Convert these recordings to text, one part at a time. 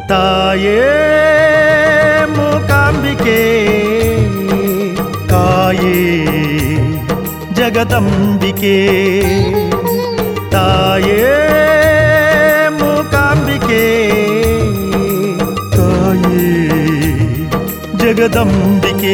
ತಾಯೇ ಮೂಕಾಂಬಿಕೆ ಕಾಯೇ ಜಗದಂಬಿಕೆ ತಾಯೇ ಮೂಕಾಂಬಿಕೆ ಕಾಯೇ ಜಗದಂಬಿಕೆ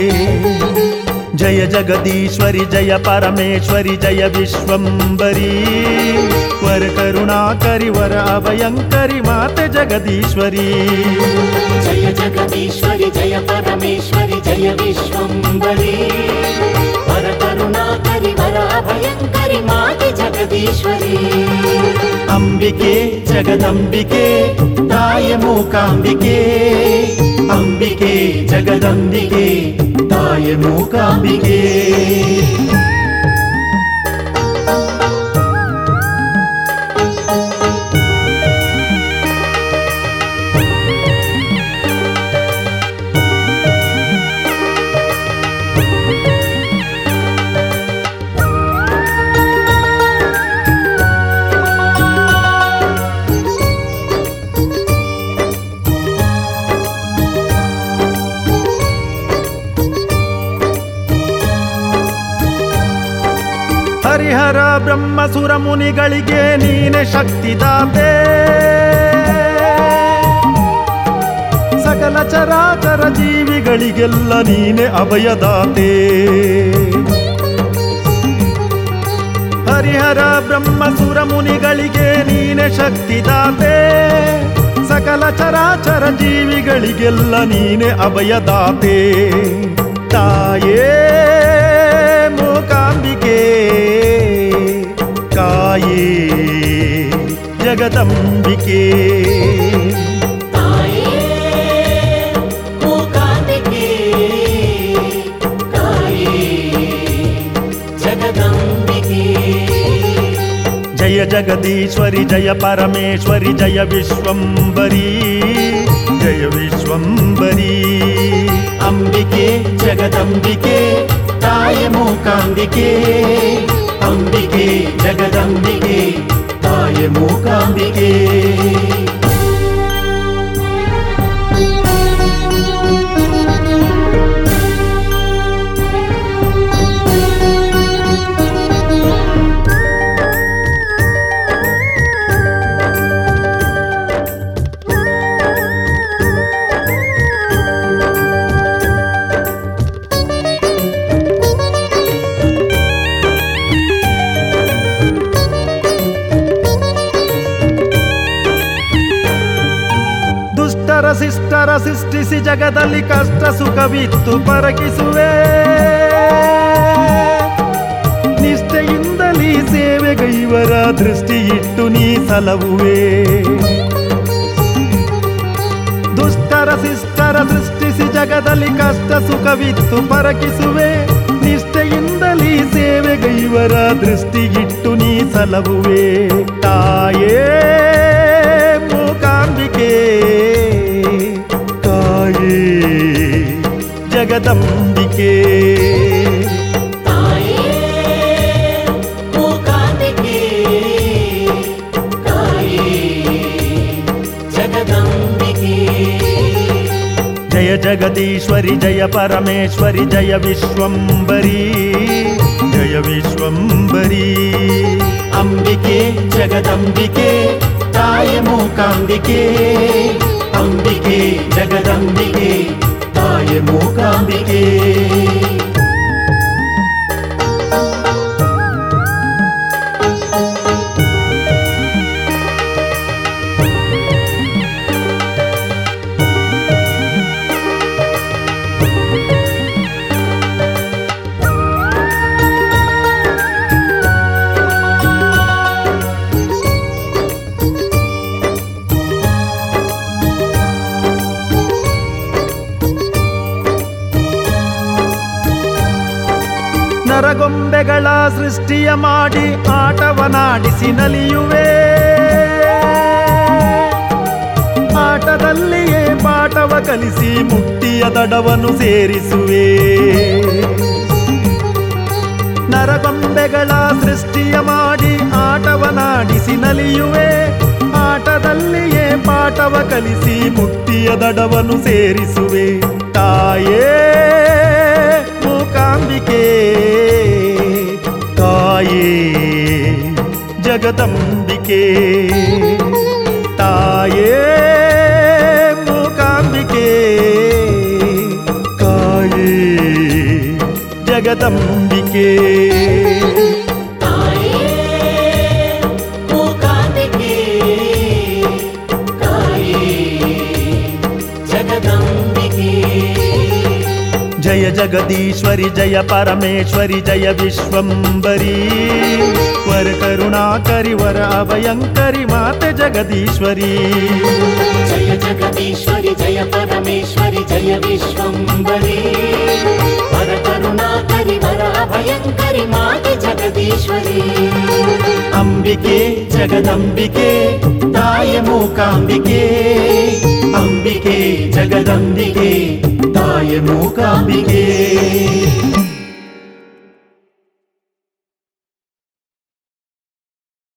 ಜಯ ಜಗದೀಶ್ವರಿ ಜಯ ಪರಮೇಶ್ವರಿ ಜಯ ವಿಶ್ವಂಬರಿ ವರ ಕರುಣಾಕರಿ ವರ ಅಭಯಂಕರಿ ಮಾತೆ ಜಗದೀಶ್ವರಿ ಜಯ ಜಗದೀಶ್ವರಿ ಜಯ ಪರಮೇಶ್ವರಿ ಜಯ ವಿಶ್ವಂಬರಿ ವರ ಕರುಣಾಕರಿ ವರ ಅಭಯಂಕರಿ ಮಾತೆ ಜಗದೀಶ್ವರಿ ಅಂಬಿಕೆ ಜಗದಂಬಿಕೆ ತಾಯ ಮೂಕಾಂಬಿಕೆ ಅಂಬಿಕೆ ಜಗದಂಬಿಕೆ ತಾಯ ಮೂಕಾಂಬಿಕೆ ಹರಿಹರ ಬ್ರಹ್ಮ ಸುರ ಮುನಿಗಳಿಗೆ ನೀನೆ ಶಕ್ತಿದಾತೆ ಸಕಲ ಚರಾಚರ ಜೀವಿಗಳಿಗೆಲ್ಲ ನೀನೆ ಅಭಯದಾತೆ ಹರಿಹರ ಬ್ರಹ್ಮ ಸುರ ಮುನಿಗಳಿಗೆ ನೀನೆ ಶಕ್ತಿದಾತೆ ಸಕಲ ಚರಾಚರ ಜೀವಿಗಳಿಗೆಲ್ಲ ನೀನೆ ಅಭಯದಾತೆ ತಾಯೇ ಮೂಕಾಂಬಿಕೆ ಕಾಯೇ ಜಗದಂಬಿಕೆ ತಾಯೇ ಮೂಕಾಂಬಿಕೆ ಕಾಯೇ ಜಗದಂಬಿಕೆ ಜಯ ಜಗದೀಶ್ವರಿ ಜಯ ಪರಮೇಶ್ವರಿ ಜಯ ವಿಶ್ವಂಬರಿ ಜಯ ವಿಶ್ವಂಬರಿ ಅಂಬಿಕೆ ಜಗದಂಬಿಕೆ ತಾಯ ಮೂಕಾಂಬಿಕೆ ಅಂಬಿಕೆ ಜಗದಂಬಿಕೆ ತಾಯ ಮೂಕಾಂಬಿಕೆ ಶಿಷ್ಟರ ಸೃಷ್ಟಿಸಿ ಜಗದಲ್ಲಿ ಕಷ್ಟ ಸುಖವಿತ್ತು ಪರಗಿಸುವೆ ನಿಷ್ಠೆಯಿಂದಲೀ ಸೇವೆಗೈವರ ದೃಷ್ಟಿ ಇಟ್ಟು ನೀ ಸಲಹುವೆ ದುಷ್ಟರ ಶಿಷ್ಟರ ಸೃಷ್ಟಿಸಿ ಜಗದಲ್ಲಿ ಕಷ್ಟ ಸುಖವಿತ್ತು ಪರಗಿಸುವೆ ನಿಷ್ಠೆಯಿಂದಲೀ ಸೇವೆಗೈವರ ದೃಷ್ಟಿಗಿಟ್ಟು ನೀ ಸಲಹುವೆ ತಾಯೇ ಮೂಕಾಂಬಿಕೆ ಕಾಯೇ ಜಗದಂಬಿಕೆ ತಾಯೇ ಮೂಕಾಂಬಿಕೆ ಕಾಯೇ ಜಗದಂಬಿಕೆ ಜಯ ಜಗದೀಶ್ವರಿ ಜಯ ಪರಮೇಶ್ವರಿ ಜಯ ವಿಶ್ವಂಬರಿ ಜಯ ವಿಶ್ವಂಬರಿ ಅಂಬಿಕೆ ಜಗದಂಬಿಕೆ ತಾಯ ಮೂಕಾಂಬಿಕೆ ಅಂಬಿಕೆ ಜಗದಂಬಿಕೆ ತಾಯ ಮೂಕಾಂಬಿಕೆ ನರಗೊಂಬೆಗಳ ಸೃಷ್ಟಿಯ ಮಾಡಿ ಆಟವನಾಡಿಸಿ ನಲಿಯುವೆ ಆಟದಲ್ಲಿಯೇ ಪಾಠವ ಕಲಿಸಿ ಮುಕ್ತಿಯ ದಡವನ್ನು ಸೇರಿಸುವೆ ನರಗೊಂಬೆಗಳ ಸೃಷ್ಟಿಯ ಮಾಡಿ ಆಟವನಾಡಿಸಿ ನಲಿಯುವೆ ಆಟದಲ್ಲಿಯೇ ಪಾಠವ ಕಲಿಸಿ ಮುಕ್ತಿಯ ದಡವನ್ನು ಸೇರಿಸುವೆ ತಾಯೇ ಮೂಕಾಂಬಿಕೆ ತಾಯೇ ಜಗದಂಬಿಕೆ ತಾಯೇ ಮೂಕಾಂಬಿಕೆ ತಾಯೇ ಜಗದಂಬಿಕೆ जय जगदीश्वरी जय परमेश्वरी जय विश्वंबरी वर करुणाकरी वर अभयंकरी माते जगदीश्वरी जय जगदीश्वरी जय परमेश्वरी जय विश्वंबरी वर करुणाकरी वर अभयंकरी माते जगदीश्वरी अंबिके जगदंबिके ताय मूकांबिके अंबिके जगदंबिके ताय मूकांबिके